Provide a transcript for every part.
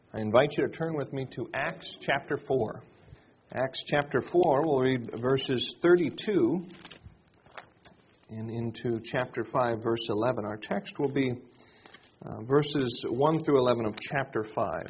I invite you to turn with me to Acts chapter 4. Acts chapter 4, we'll read verses 32 and into chapter 5, verse 11. Our text will be verses 1 through 11 of chapter 5.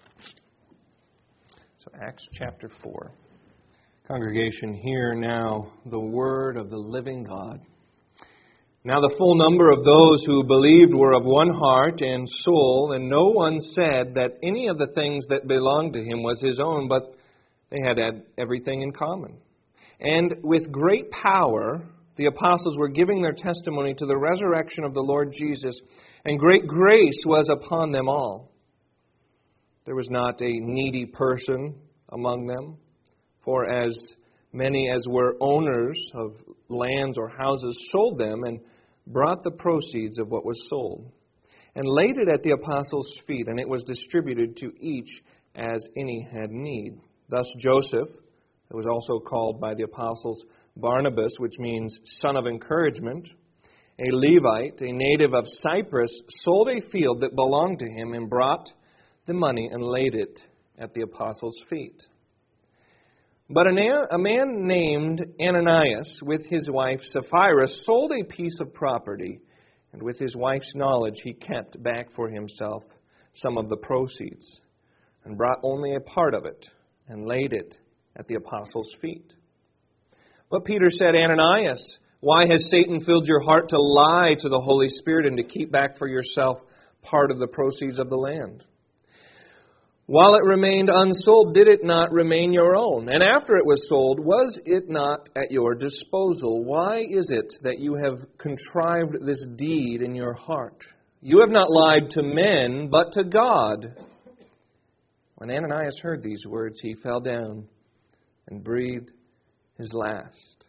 So Acts chapter 4. Congregation, hear now the word of the living God. Now the full number of those who believed were of one heart and soul, and no one said that any of the things that belonged to him was his own, but they had everything in common. And with great power, the apostles were giving their testimony to the resurrection of the Lord Jesus, and great grace was upon them all. There was not a needy person among them, for as many as were owners of lands or houses sold them and brought the proceeds of what was sold, and laid it at the apostles' feet, and it was distributed to each as any had need. Thus Joseph, who was also called by the apostles Barnabas, which means son of encouragement, a Levite, a native of Cyprus, sold a field that belonged to him and brought the money and laid it at the apostles' feet. But a man named Ananias, with his wife Sapphira, sold a piece of property, and with his wife's knowledge he kept back for himself some of the proceeds, and brought only a part of it, and laid it at the apostles' feet. But Peter said, Ananias, why has Satan filled your heart to lie to the Holy Spirit and to keep back for yourself part of the proceeds of the land? While it remained unsold, did it not remain your own? And after it was sold, was it not at your disposal? Why is it that you have contrived this deed in your heart? You have not lied to men, but to God. When Ananias heard these words, he fell down and breathed his last.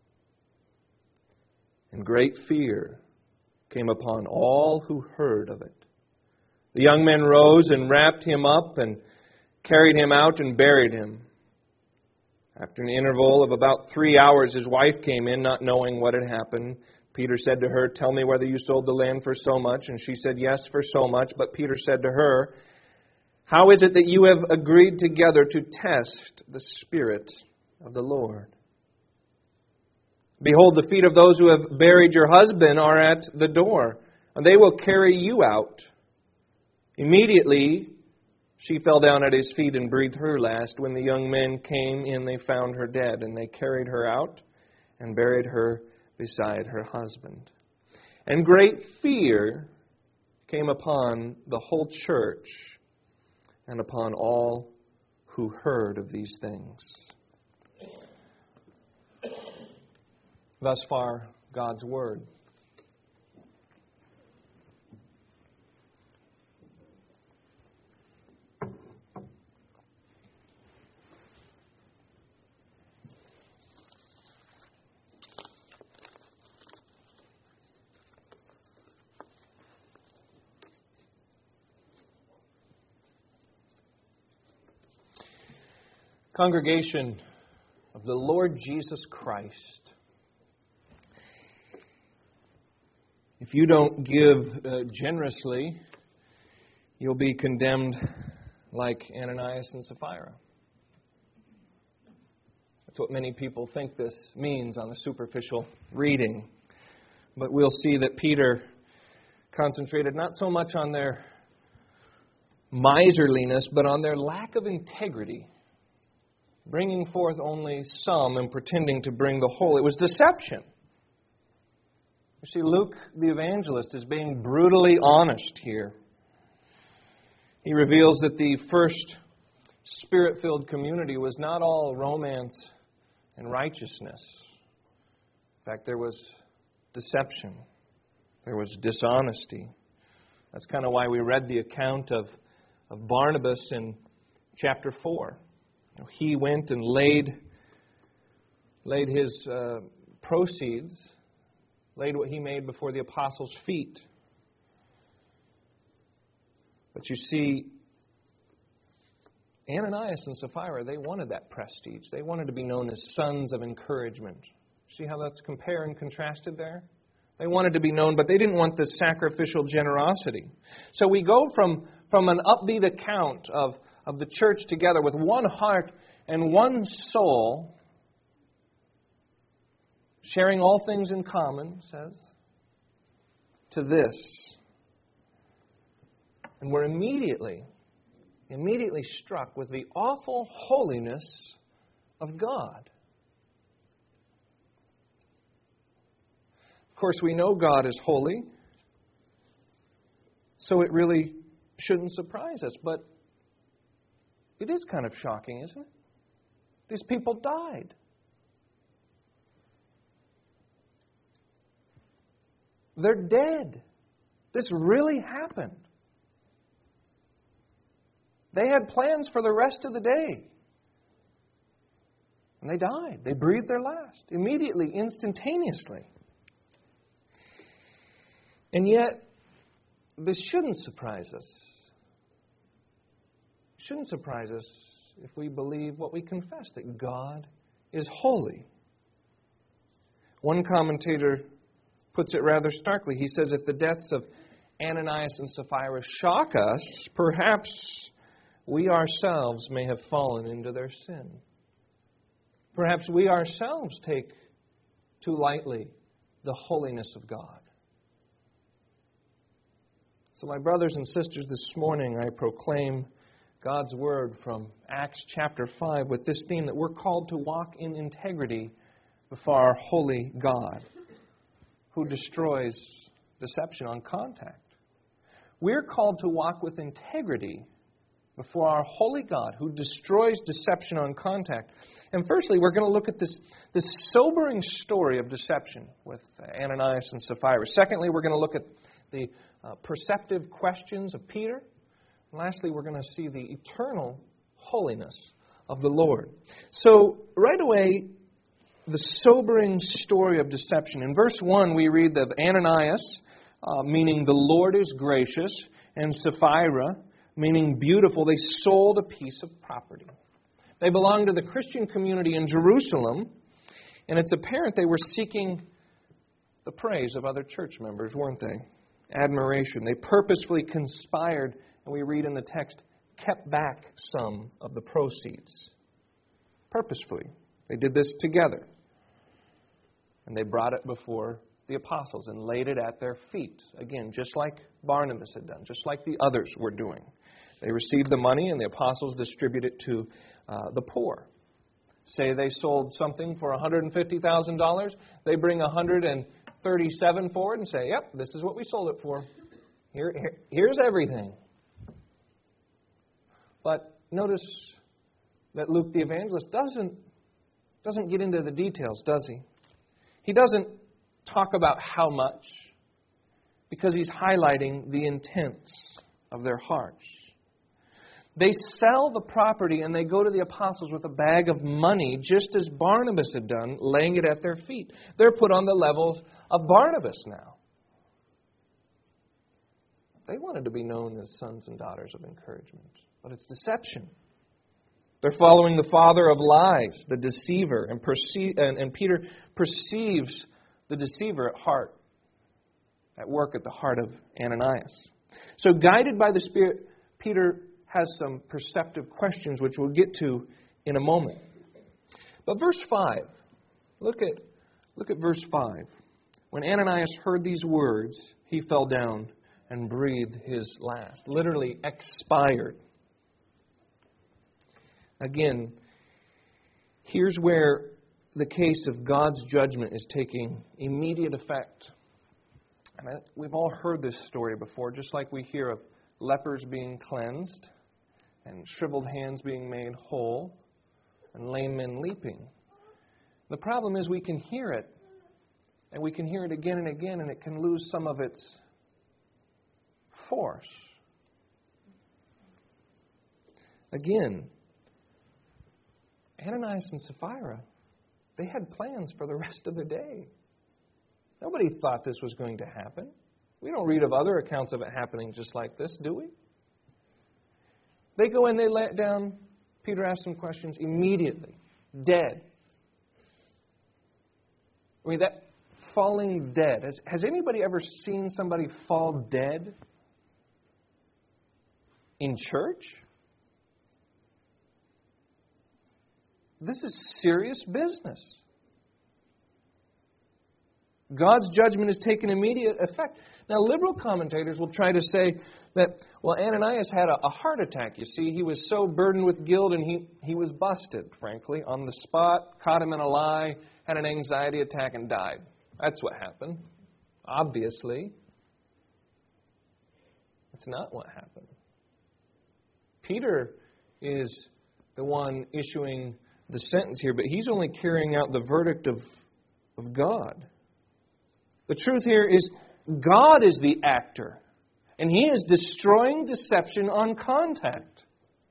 And great fear came upon all who heard of it. The young men rose and wrapped him up and carried him out and buried him. After an interval of about 3 hours, his wife came in, not knowing what had happened. Peter said to her, tell me whether you sold the land for so much. And she said, yes, for so much. But Peter said to her, how is it that you have agreed together to test the Spirit of the Lord? Behold, the feet of those who have buried your husband are at the door, and they will carry you out. Immediately, she fell down at his feet and breathed her last. When the young men came in, they found her dead, and they carried her out and buried her beside her husband. And great fear came upon the whole church and upon all who heard of these things. Thus far, God's Word. Congregation of the Lord Jesus Christ, if you don't give generously, you'll be condemned like Ananias and Sapphira. That's what many people think this means on the superficial reading. But we'll see that Peter concentrated not so much on their miserliness, but on their lack of integrity. Bringing forth only some and pretending to bring the whole. It was deception. You see, Luke the evangelist is being brutally honest here. He reveals that the first Spirit-filled community was not all romance and righteousness. In fact, there was deception. There was dishonesty. That's kind of why we read the account of Barnabas in chapter 4. He went and laid his proceeds, laid what he made before the apostles' feet. But you see, Ananias and Sapphira, they wanted that prestige. They wanted to be known as sons of encouragement. See how that's compared and contrasted there? They wanted to be known, but they didn't want the sacrificial generosity. So we go from from an upbeat account of the church together with one heart and one soul, sharing all things in common, says, to this. And we're immediately struck with the awful holiness of God. Of course, we know God is holy, so it really shouldn't surprise us. But it is kind of shocking, isn't it? These people died. They're dead. This really happened. They had plans for the rest of the day. And they died. They breathed their last. Immediately, instantaneously. And yet, this shouldn't surprise us. It shouldn't surprise us if we believe what we confess, that God is holy. One commentator puts it rather starkly. He says, if the deaths of Ananias and Sapphira shock us, perhaps we ourselves may have fallen into their sin. Perhaps we ourselves take too lightly the holiness of God. So, my brothers and sisters, this morning I proclaim God's Word from Acts chapter 5 with this theme, that we're called to walk in integrity before our holy God, who destroys deception on contact. We're called to walk with integrity before our holy God, who destroys deception on contact. And firstly, we're going to look at this sobering story of deception with Ananias and Sapphira. Secondly, we're going to look at the perceptive questions of Peter. And lastly, we're going to see the eternal holiness of the Lord. So, right away, the sobering story of deception. In verse 1, we read of Ananias, meaning the Lord is gracious, and Sapphira, meaning beautiful. They sold a piece of property. They belonged to the Christian community in Jerusalem, and it's apparent they were seeking the praise of other church members, weren't they? Admiration. They purposefully conspired, and we read in the text, kept back some of the proceeds. Purposefully. They did this together. And they brought it before the apostles and laid it at their feet. Again, just like Barnabas had done, just like the others were doing. They received the money and the apostles distributed it to the poor. Say they sold something for $150,000. They bring $137 for it and say, yep, this is what we sold it for. Here's everything. But notice that Luke the evangelist doesn't get into the details, does he? He doesn't talk about how much, because he's highlighting the intents of their hearts. They sell the property and they go to the apostles with a bag of money, just as Barnabas had done, laying it at their feet. They're put on the levels of Barnabas now. They wanted to be known as sons and daughters of encouragement, but it's deception. They're following the father of lies, the deceiver, and Peter perceives the deceiver at heart, at work at the heart of Ananias. So guided by the Spirit, Peter has some perceptive questions which we'll get to in a moment. But verse 5, look at verse 5. When Ananias heard these words, he fell down and breathed his last, literally expired. Again, here's where the case of God's judgment is taking immediate effect. And we've all heard this story before, just like we hear of lepers being cleansed and shriveled hands being made whole and lame men leaping. The problem is we can hear it, and we can hear it again and again, and it can lose some of its force. Again, Ananias and Sapphira, they had plans for the rest of the day. Nobody thought this was going to happen. We don't read of other accounts of it happening just like this, do we? They go in, they lay it down. Peter asks some questions immediately. Dead. I mean, that falling dead. Has anybody ever seen somebody fall dead? in church? This is serious business. God's judgment is taking immediate effect. Now, liberal commentators will try to say that, well, Ananias had a heart attack, you see. He was so burdened with guilt and he was busted, frankly, on the spot, caught him in a lie, had an anxiety attack and died. That's what happened. Obviously. That's not what happened. Peter is the one issuing the sentence here, but he's only carrying out the verdict of God. The truth here is God is the actor, and He is destroying deception on contact.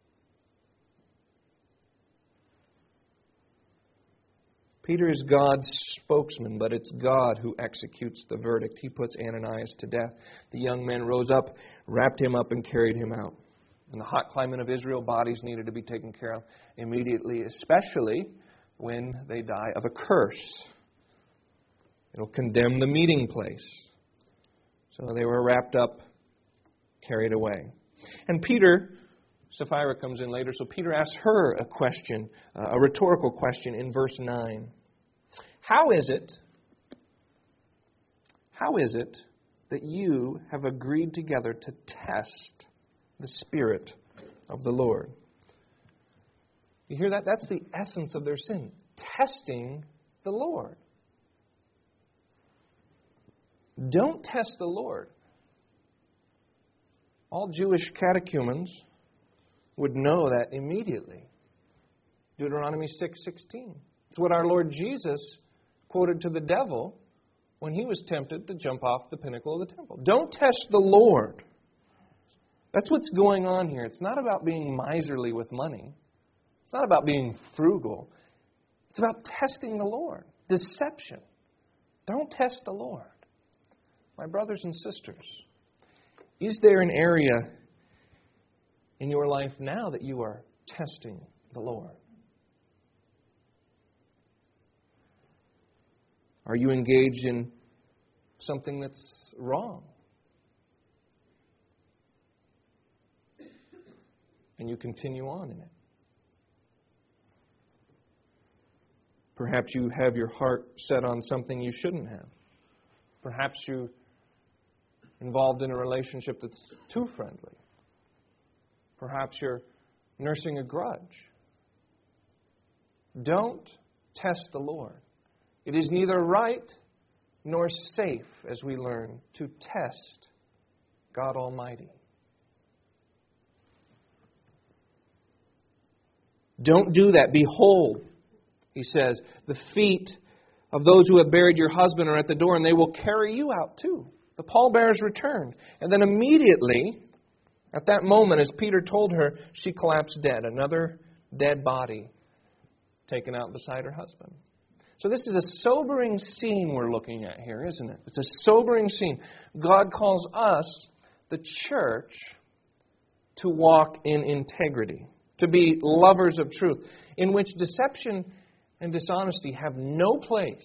Peter is God's spokesman, but it's God who executes the verdict. He puts Ananias to death. The young men rose up, wrapped him up, and carried him out. In the hot climate of Israel, bodies needed to be taken care of immediately, especially when they die of a curse. It'll condemn the meeting place. So they were wrapped up, carried away. And Peter, Sapphira comes in later, so Peter asks her a question, a rhetorical question in verse 9. How is it that you have agreed together to test the Spirit of the Lord? You hear that? That's the essence of their sin. Testing the Lord. Don't test the Lord. All Jewish catechumens would know that immediately. Deuteronomy 6:16. It's what our Lord Jesus quoted to the devil when he was tempted to jump off the pinnacle of the temple. Don't test the Lord. That's what's going on here. It's not about being miserly with money. It's not about being frugal. It's about testing the Lord. Deception. Don't test the Lord. My brothers and sisters, is there an area in your life now that you are testing the Lord? Are you engaged in something that's wrong? And you continue on in it. Perhaps you have your heart set on something you shouldn't have. Perhaps you're involved in a relationship that's too friendly. Perhaps you're nursing a grudge. Don't test the Lord. It is neither right nor safe, as we learn, to test God Almighty. Don't do that. Behold, he says, the feet of those who have buried your husband are at the door, and they will carry you out too. The pallbearers returned. And then immediately, at that moment, as Peter told her, she collapsed dead. Another dead body taken out beside her husband. So this is a sobering scene we're looking at here, isn't it? It's a sobering scene. God calls us, the church, to walk in integrity, to be lovers of truth, in which deception and dishonesty have no place.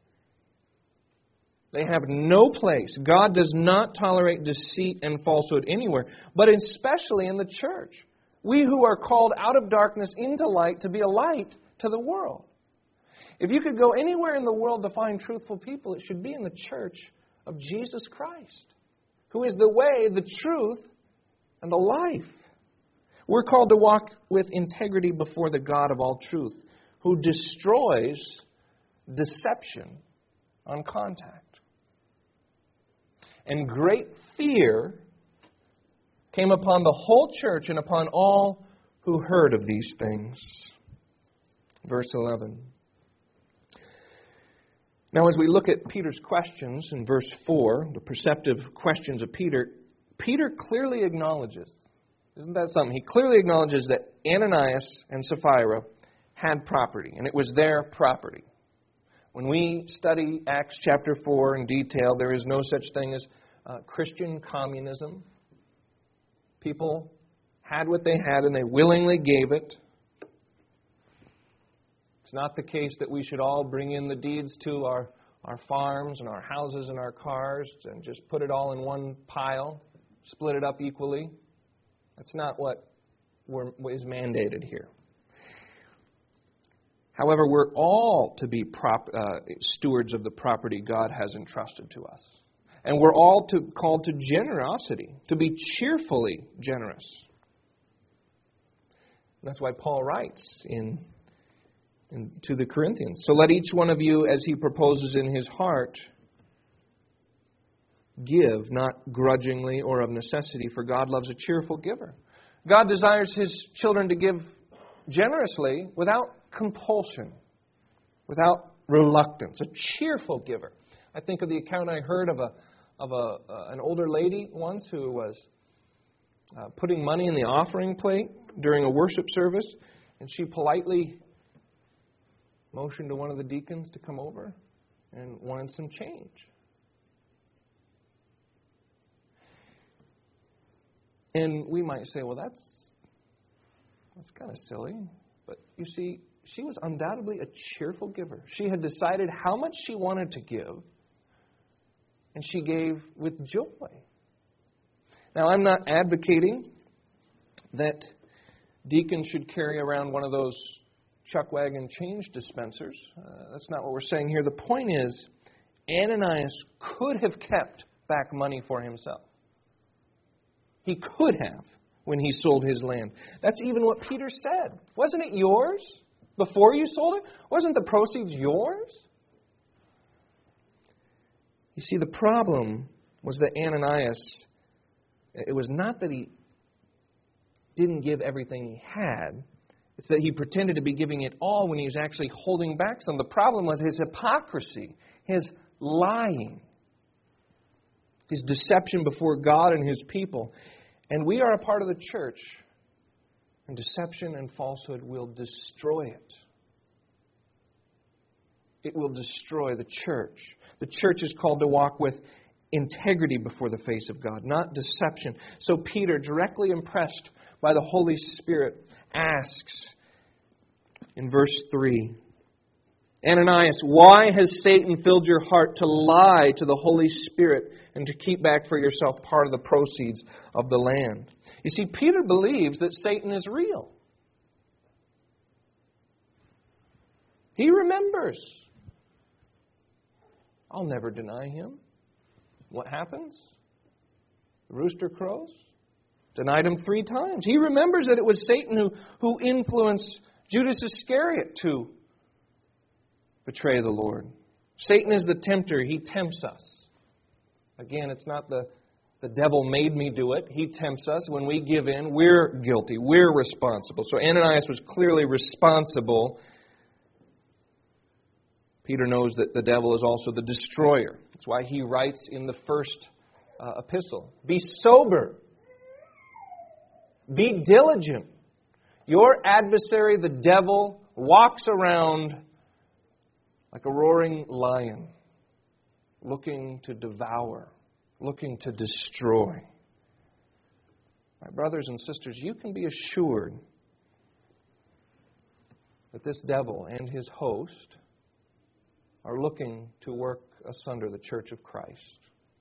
They have no place. God does not tolerate deceit and falsehood anywhere, but especially in the church. We who are called out of darkness into light to be a light to the world. If you could go anywhere in the world to find truthful people, it should be in the church of Jesus Christ, who is the way, the truth, and the life. We're called to walk with integrity before the God of all truth, who destroys deception on contact. And great fear came upon the whole church and upon all who heard of these things. Verse 11. Now, as we look at Peter's questions in verse 4, the perceptive questions of Peter, Peter clearly acknowledges, isn't that something? He clearly acknowledges that Ananias and Sapphira had property, and it was their property. When we study Acts chapter 4 in detail, there is no such thing as Christian communism. People had what they had, and they willingly gave it. It's not the case that we should all bring in the deeds to our farms and our houses and our cars and just put it all in one pile, split it up equally. That's not what is mandated here. However, we're all to be stewards of the property God has entrusted to us. And we're all called to generosity, to be cheerfully generous. And that's why Paul writes to the Corinthians. So let each one of you, as he proposes in his heart, give, not grudgingly or of necessity, for God loves a cheerful giver. God desires His children to give generously without compulsion, without reluctance, a cheerful giver. I think of the account I heard of an older lady once who was putting money in the offering plate during a worship service, and she politely motioned to one of the deacons to come over and wanted some change. And we might say, well, that's kind of silly. But you see, she was undoubtedly a cheerful giver. She had decided how much she wanted to give, and she gave with joy. Now, I'm not advocating that deacons should carry around one of those chuck wagon change dispensers. That's not what we're saying here. The point is, Ananias could have kept back money for himself. He could have when he sold his land. That's even what Peter said. Wasn't it yours before you sold it? Wasn't the proceeds yours? You see, the problem was that Ananias, it was not that he didn't give everything he had. It's that he pretended to be giving it all when he was actually holding back some. The problem was his hypocrisy, his lying, his deception before God and His people. And we are a part of the church, and deception and falsehood will destroy it. It will destroy the church. The church is called to walk with integrity before the face of God, not deception. So Peter, directly impressed by the Holy Spirit, asks in verse 3, Ananias, why has Satan filled your heart to lie to the Holy Spirit and to keep back for yourself part of the proceeds of the land? You see, Peter believes that Satan is real. He remembers. I'll never deny him. What happens? The rooster crows. Denied him 3 times. He remembers that it was Satan who influenced Judas Iscariot to betray the Lord. Satan is the tempter. He tempts us. Again, it's not the devil made me do it. He tempts us. When we give in, we're guilty. We're responsible. So Ananias was clearly responsible. Peter knows that the devil is also the destroyer. That's why he writes in the first epistle, be sober. Be diligent. Your adversary, the devil, walks around like a roaring lion, looking to devour, looking to destroy. My brothers and sisters, you can be assured that this devil and his host are looking to work asunder the church of Christ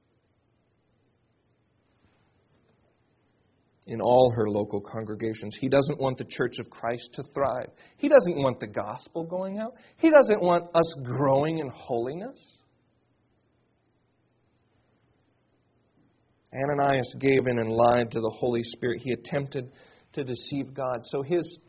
in all her local congregations. He doesn't want the church of Christ to thrive. He doesn't want the gospel going out. He doesn't want us growing in holiness. Ananias gave in and lied to the Holy Spirit. He attempted to deceive God. So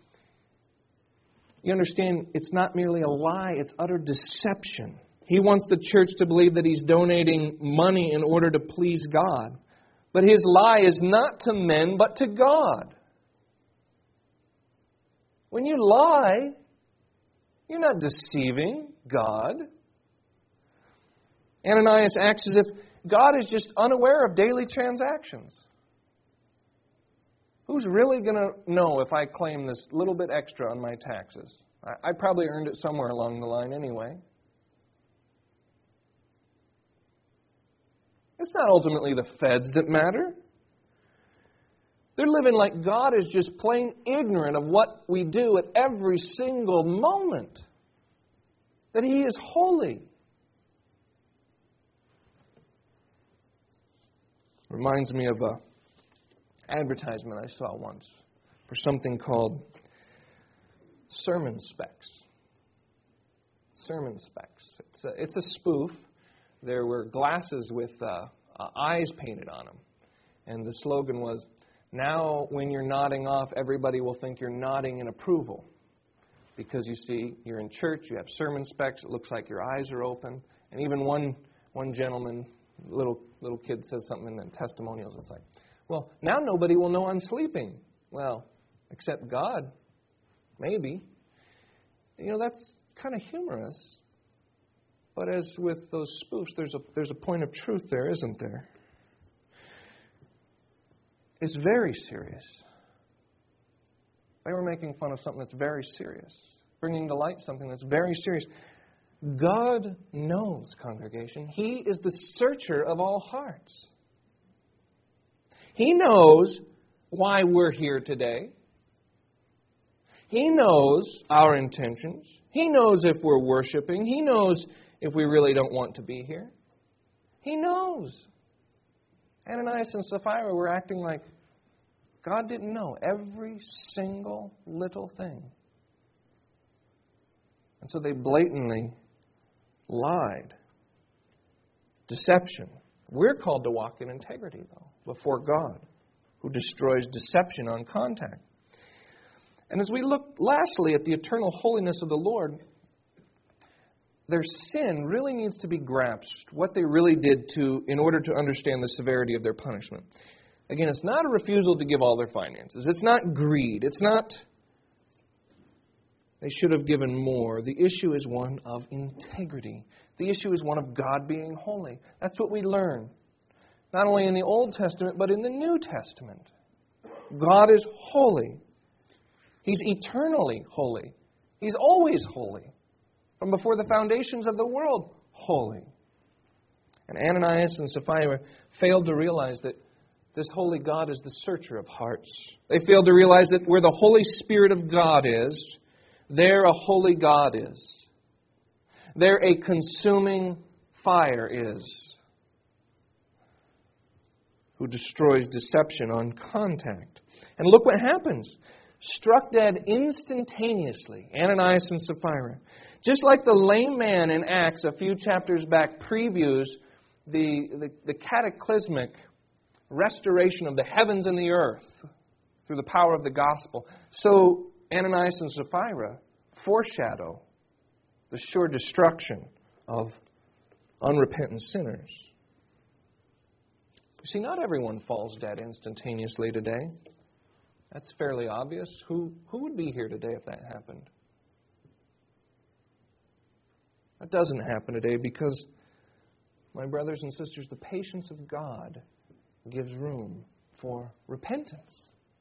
you understand, it's not merely a lie, it's utter deception. He wants the church to believe that he's donating money in order to please God. But his lie is not to men, but to God. When you lie, you're not deceiving God. Ananias acts as if God is just unaware of daily transactions. Who's really going to know if I claim this little bit extra on my taxes? I probably earned it somewhere along the line anyway. It's not ultimately the feds that matter. They're living like God is just plain ignorant of what we do at every single moment. That He is holy. Reminds me of an advertisement I saw once for something called Sermon Specs. Sermon Specs. It's a spoof. There were glasses with eyes painted on them. And the slogan was, now when you're nodding off, everybody will think you're nodding in approval. Because you see, you're in church, you have sermon specs, it looks like your eyes are open. And even one gentleman, little kid says something in the testimonials, it's like, well, now nobody will know I'm sleeping. Well, except God, maybe. That's kind of humorous. But as with those spoofs, there's a point of truth there, isn't there? It's very serious. They were making fun of something that's very serious, bringing to light something that's very serious. God knows, congregation. He is the searcher of all hearts. He knows why we're here today. He knows our intentions. He knows if we're worshiping. He knows if we really don't want to be here. He knows. Ananias and Sapphira were acting like God didn't know every single little thing. And so they blatantly lied. Deception. We're called to walk in integrity, though, before God, who destroys deception on contact. And as we look lastly at the eternal holiness of the Lord, their sin really needs to be grasped, what they really did in order to understand the severity of their punishment. Again, it's not a refusal to give all their finances. It's not greed. It's not they should have given more. The issue is one of integrity. The issue is one of God being holy. That's what we learn, not only in the Old Testament, but in the New Testament. God is holy. He's eternally holy. He's always holy. From before the foundations of the world, holy. And Ananias and Sapphira failed to realize that this holy God is the searcher of hearts. They failed to realize that where the Holy Spirit of God is, there a holy God is. There a consuming fire is, who destroys deception on contact. And look what happens. Struck dead instantaneously, Ananias and Sapphira. Just like the lame man in Acts a few chapters back previews the cataclysmic restoration of the heavens and the earth through the power of the gospel, so Ananias and Sapphira foreshadow the sure destruction of unrepentant sinners. You see, not everyone falls dead instantaneously today. That's fairly obvious. Who would be here today if that happened? That doesn't happen today because, my brothers and sisters, the patience of God gives room for repentance.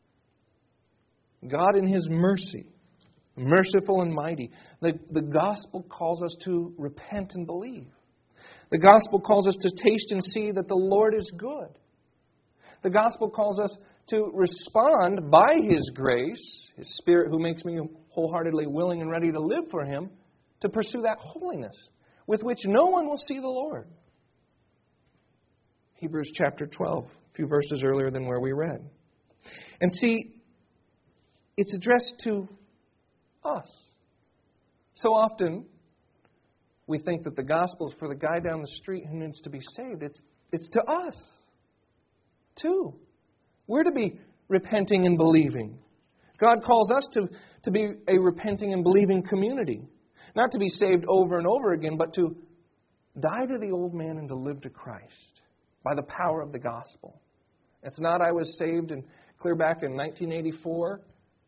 God in His mercy, merciful and mighty. The gospel calls us to repent and believe. The gospel calls us to taste and see that the Lord is good. The gospel calls us to respond by His grace, His Spirit who makes me wholeheartedly willing and ready to live for Him, to pursue that holiness with which no one will see the Lord. Hebrews chapter 12, a few verses earlier than where we read. And see, it's addressed to us. So often, we think that the gospel is for the guy down the street who needs to be saved. It's to us, too. We're to be repenting and believing. God calls us to be a repenting and believing community. Not to be saved over and over again, but to die to the old man and to live to Christ by the power of the gospel. It's not I was saved and clear back in 1984,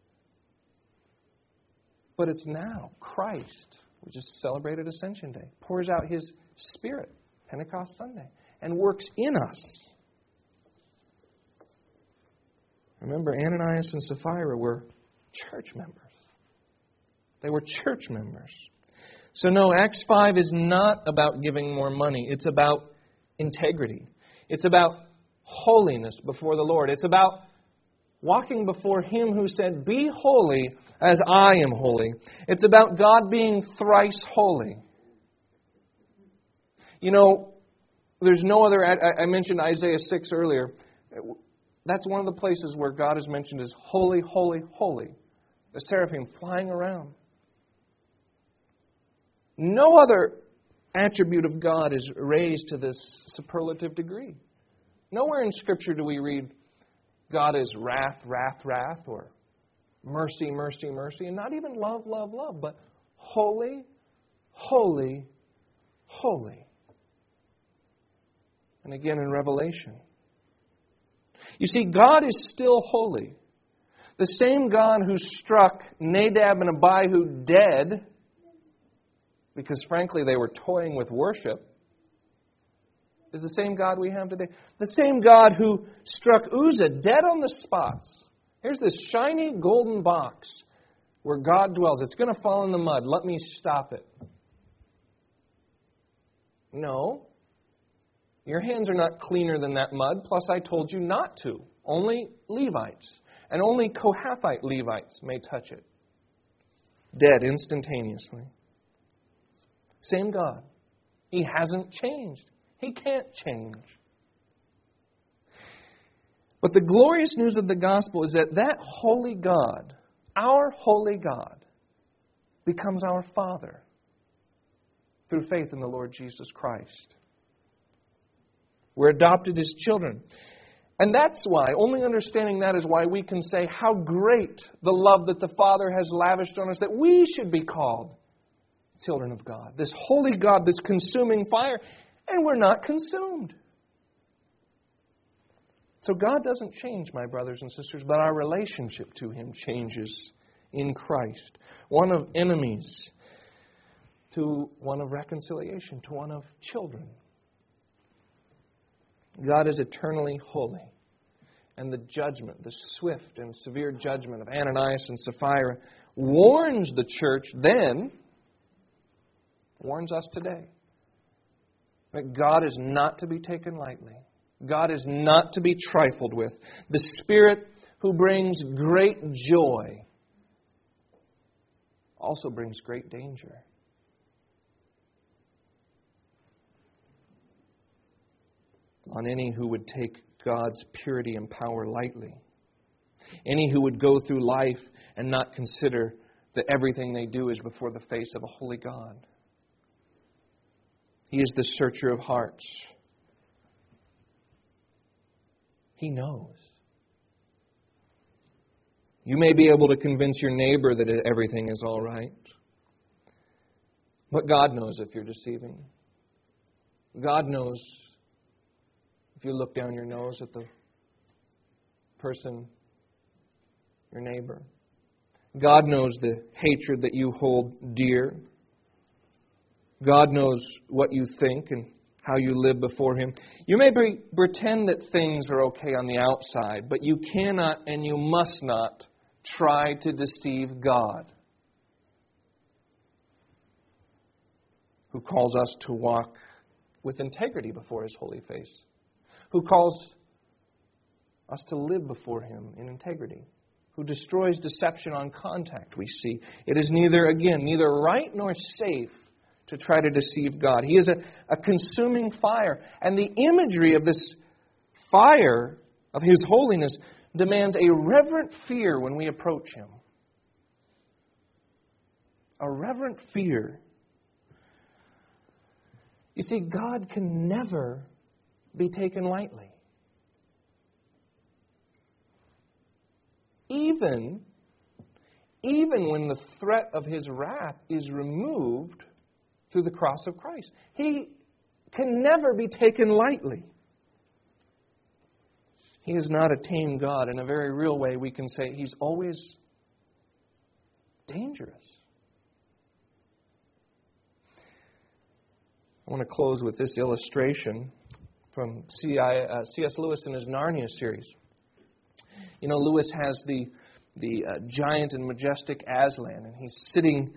but it's now. Christ, we just celebrated Ascension Day, pours out His Spirit, Pentecost Sunday, and works in us. Remember, Ananias and Sapphira were church members. They were church members. So no, Acts 5 is not about giving more money. It's about integrity. It's about holiness before the Lord. It's about walking before Him who said, "Be holy as I am holy." It's about God being thrice holy. You know, there's no other... I mentioned Isaiah 6 earlier. That's one of the places where God is mentioned as holy, holy, holy. The seraphim flying around. No other attribute of God is raised to this superlative degree. Nowhere in Scripture do we read God is wrath, wrath, wrath, or mercy, mercy, mercy, and not even love, love, love, but holy, holy, holy. And again in Revelation. You see, God is still holy. The same God who struck Nadab and Abihu dead, because frankly they were toying with worship, is the same God we have today. The same God who struck Uzzah dead on the spots. Here's this shiny golden box where God dwells. It's going to fall in the mud. Let me stop it. No. Your hands are not cleaner than that mud. Plus, I told you not to. Only Levites and only Kohathite Levites may touch it. Dead instantaneously. Same God. He hasn't changed. He can't change. But the glorious news of the gospel is that that holy God, our holy God, becomes our Father through faith in the Lord Jesus Christ. We're adopted as children. And that's why, only understanding that is why we can say how great the love that the Father has lavished on us, that we should be called children of God. This holy God, this consuming fire, and we're not consumed. So God doesn't change, my brothers and sisters, but our relationship to Him changes in Christ. One of enemies to one of reconciliation, to one of children. God is eternally holy. And the judgment, the swift and severe judgment of Ananias and Sapphira warns the church then, warns us today, that God is not to be taken lightly. God is not to be trifled with. The Spirit who brings great joy also brings great danger. On any who would take God's purity and power lightly. Any who would go through life and not consider that everything they do is before the face of a holy God. He is the searcher of hearts. He knows. You may be able to convince your neighbor that everything is all right. But God knows if you're deceiving. God knows if you look down your nose at the person, your neighbor. God knows the hatred that you hold dear. God knows what you think and how you live before Him. You may pretend that things are okay on the outside, but you cannot and you must not try to deceive God, who calls us to walk with integrity before His holy face, who calls us to live before Him in integrity, who destroys deception on contact, we see. It is neither right nor safe to try to deceive God. He is a consuming fire. And the imagery of this fire, of His holiness, demands a reverent fear when we approach Him. A reverent fear. You see, God can never be taken lightly. Even when the threat of His wrath is removed through the cross of Christ. He can never be taken lightly. He is not a tame God. In a very real way, we can say He's always dangerous. I want to close with this illustration from C.S. Lewis in his Narnia series. You know, Lewis has the giant and majestic Aslan, and he's sitting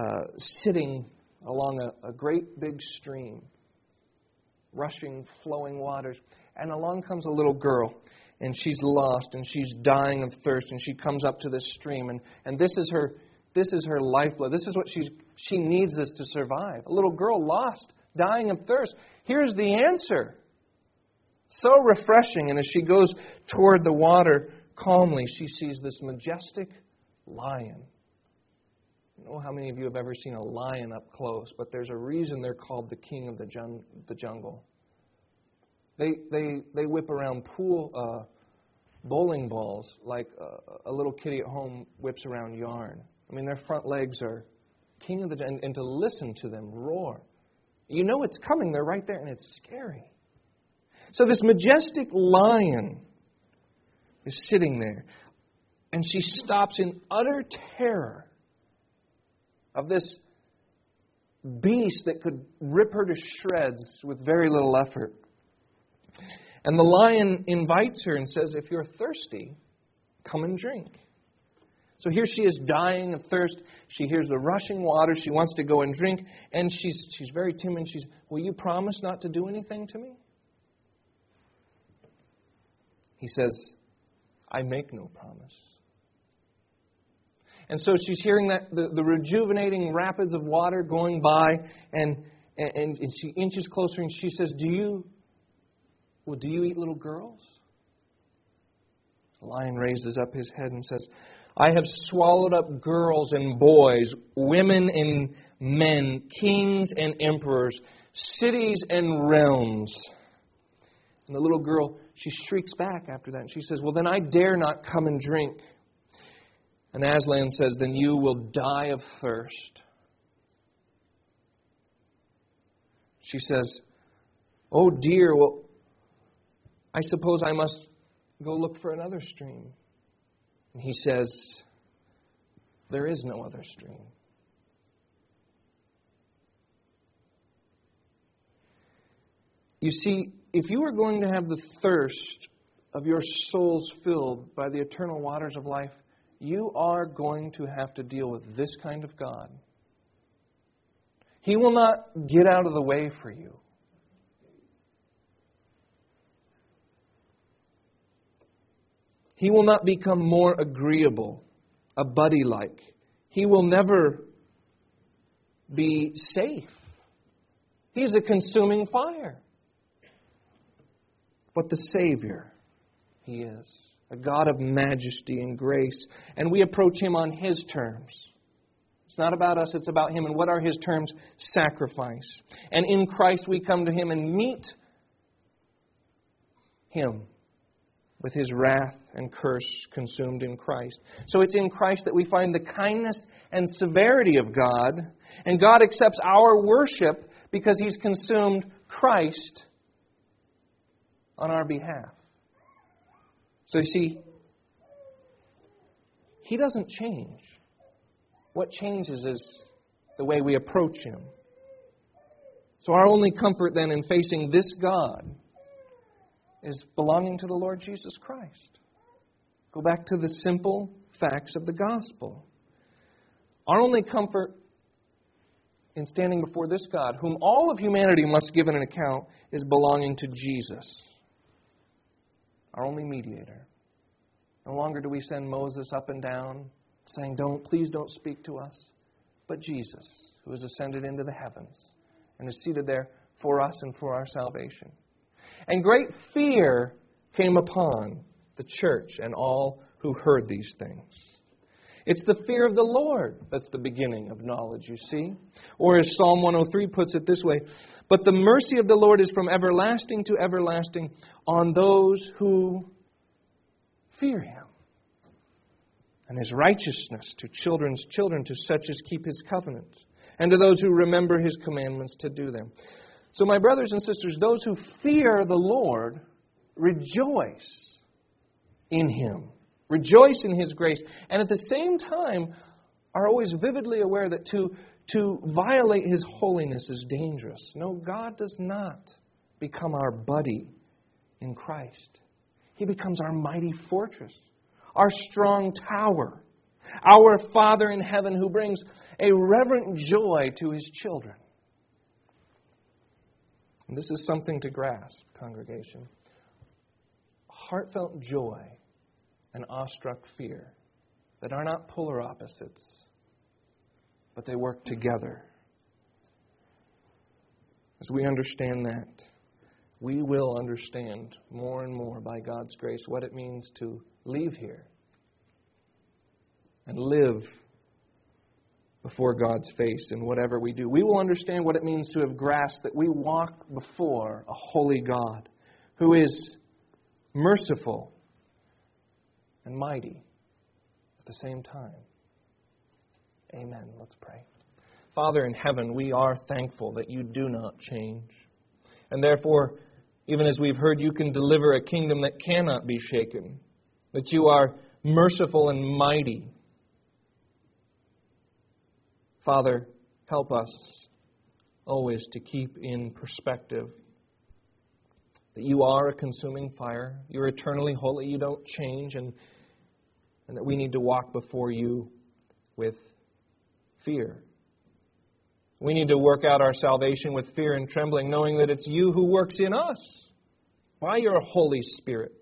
along a great big stream, rushing, flowing waters. And along comes a little girl, and she's lost, and she's dying of thirst, and she comes up to this stream, and this is her lifeblood. This is what she needs this to survive. A little girl lost, dying of thirst. Here's the answer. So refreshing. And as she goes toward the water calmly, she sees this majestic lion. I don't know how many of you have ever seen a lion up close, but there's a reason they're called the king of the jungle. They whip around bowling balls like a little kitty at home whips around yarn. I mean, their front legs are king of the jungle. And to listen to them roar, you know it's coming. They're right there, and it's scary. So this majestic lion is sitting there, and she stops in utter terror of this beast that could rip her to shreds with very little effort. And the lion invites her and says, if you're thirsty, come and drink. So here she is dying of thirst. She hears the rushing water. She wants to go and drink. And she's very timid. She's, will you promise not to do anything to me? He says, I make no promise. And so she's hearing that the rejuvenating rapids of water going by, and she inches closer and she says, do you eat little girls? The lion raises up his head and says, I have swallowed up girls and boys, women and men, kings and emperors, cities and realms. And the little girl, she shrieks back after that, and she says, well, then I dare not come and drink. And Aslan says, then you will die of thirst. She says, oh dear, well, I suppose I must go look for another stream. And he says, there is no other stream. You see, if you are going to have the thirst of your souls filled by the eternal waters of life, you are going to have to deal with this kind of God. He will not get out of the way for you. He will not become more agreeable, a buddy-like. He will never be safe. He's a consuming fire. But the Savior, He is. A God of majesty and grace. And we approach Him on His terms. It's not about us, it's about Him. And what are His terms? Sacrifice. And in Christ we come to Him and meet Him with His wrath and curse consumed in Christ. So it's in Christ that we find the kindness and severity of God. And God accepts our worship because He's consumed Christ on our behalf. So you see, He doesn't change. What changes is the way we approach Him. So our only comfort then in facing this God is belonging to the Lord Jesus Christ. Go back to the simple facts of the gospel. Our only comfort in standing before this God, whom all of humanity must give an account, is belonging to Jesus, our only mediator. No longer do we send Moses up and down saying, please don't speak to us. But Jesus, who has ascended into the heavens and is seated there for us and for our salvation. And great fear came upon the church and all who heard these things. It's the fear of the Lord that's the beginning of knowledge, you see. Or as Psalm 103 puts it this way, but the mercy of the Lord is from everlasting to everlasting on those who fear Him. And His righteousness to children's children, to such as keep His covenants, and to those who remember His commandments to do them. So my brothers and sisters, those who fear the Lord rejoice in Him. Rejoice in His grace. And at the same time are always vividly aware that to violate His holiness is dangerous. No, God does not become our buddy in Christ. He becomes our mighty fortress, our strong tower, our Father in heaven who brings a reverent joy to His children. And this is something to grasp, congregation. Heartfelt joy and awestruck fear that are not polar opposites, but they work together. As we understand that, we will understand more and more by God's grace what it means to leave here and live before God's face in whatever we do. We will understand what it means to have grasped that we walk before a holy God who is merciful and mighty at the same time. Amen. Let's pray. Father in heaven, we are thankful that you do not change. And therefore, even as we've heard, you can deliver a kingdom that cannot be shaken. That you are merciful and mighty. Father, help us always to keep in perspective that you are a consuming fire. You're eternally holy. You don't change. And that we need to walk before you with fear. We need to work out our salvation with fear and trembling, knowing that it's you who works in us by your Holy Spirit.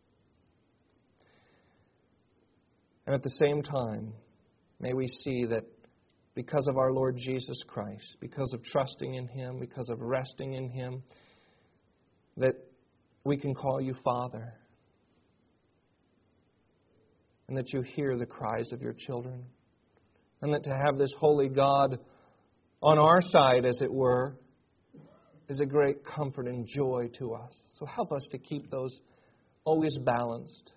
And at the same time, may we see that because of our Lord Jesus Christ, because of trusting in Him, because of resting in Him, that we can call you Father. And that you hear the cries of your children. And that to have this holy God on our side, as it were, is a great comfort and joy to us. So help us to keep those always balanced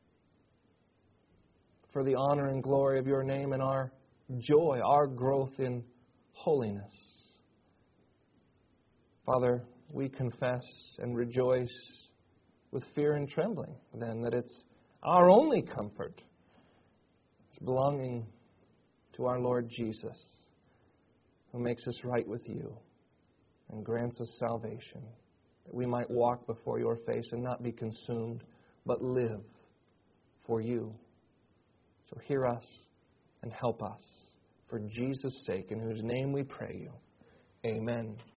for the honor and glory of your name and our joy, our growth in holiness. Father, we confess and rejoice with fear and trembling, then, that it's our only comfort is belonging to our Lord Jesus, who makes us right with you and grants us salvation, that we might walk before your face and not be consumed, but live for you. So hear us and help us, for Jesus' sake, in whose name we pray you. Amen.